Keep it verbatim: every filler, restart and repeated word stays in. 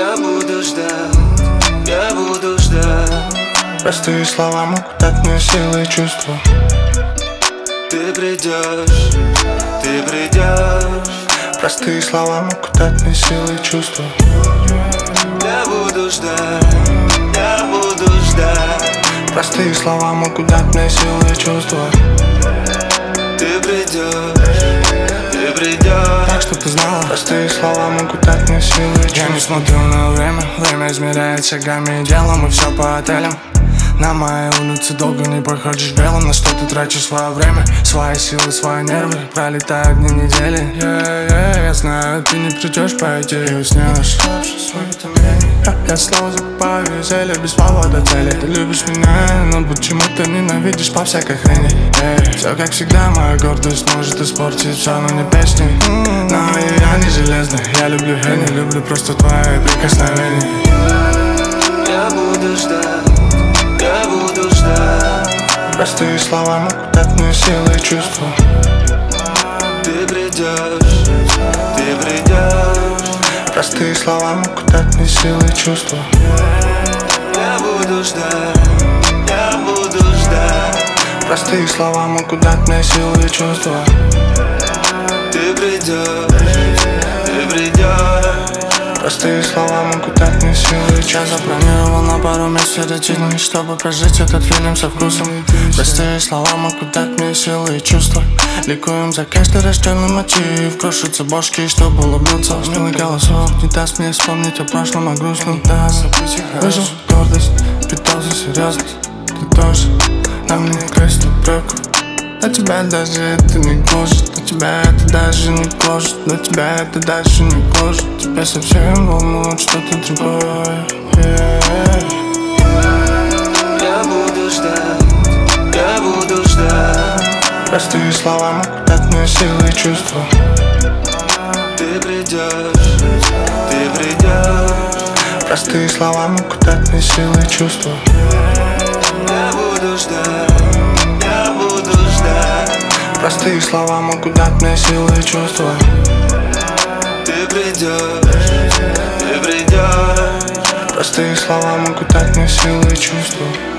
Я буду ждать, я буду ждать. Простые слова могут дать мне силы и чувства. Ты придешь, ты придешь. Простые слова могут дать мне силы и чувства. Я буду ждать, я буду ждать. Простые слова могут дать мне силы и чувства. Ты придешь, ты придешь. Так что ты знала, простые слова могут дать мне силы и чувства. Я не смотрю на время, время измеряет шагами и делом, и все по отелям. На моей улице долго не проходишь белым. На что ты тратишь свое время, свои силы, свои нервы. Пролетают дни недели. yeah, yeah, Я знаю, ты не придешь, по идее уснешь. Я, я снова закупаю веселье без повода цели. Ты любишь меня, но почему-то ненавидишь по всякой хрени. yeah. Все как всегда, моя гордость может испортить все, но не песни. Но я не железный, я люблю Хенни. Люблю просто твои прикосновения. Я буду ждать, я буду ждать. Простые слова могут дать мне силы и чувства. Ты придешь, ты придешь. Простые слова могут дать мне силы и чувства. Я буду ждать, я буду ждать. Простые слова могут дать мне силы и чувства. Ты придешь, ты придешь. Простые слова могут дать мне силы и чувства. Я запланировал на пару месяцев дни, чтобы прожить этот фильм со вкусом. Простые слова могут дать мне силы и чувства. Ликуем за каждый рожденный мотив. Крушатся бошки, чтобы улыбнуться. Милый голосок не даст мне вспомнить о прошлом, о грустном. Да, выжил гордость, питал за серьезность. Ты тоже, на мне крест упреку. На тебя даже это не гложет, на тебя это даже не гложет, на тебя это даже не гложет. Тебя совсем волнует что-то другое. yeah. Я буду ждать, я буду ждать. Простые слова могут дать мне силы и чувства. Ты придешь, ты придешь. Простые слова могут дать мне силы и чувства. Я буду ждать, я буду ждать. Простые слова могут дать мне силы и чувства. Ты придешь, ты придешь. Простые слова могут дать мне силы и чувства.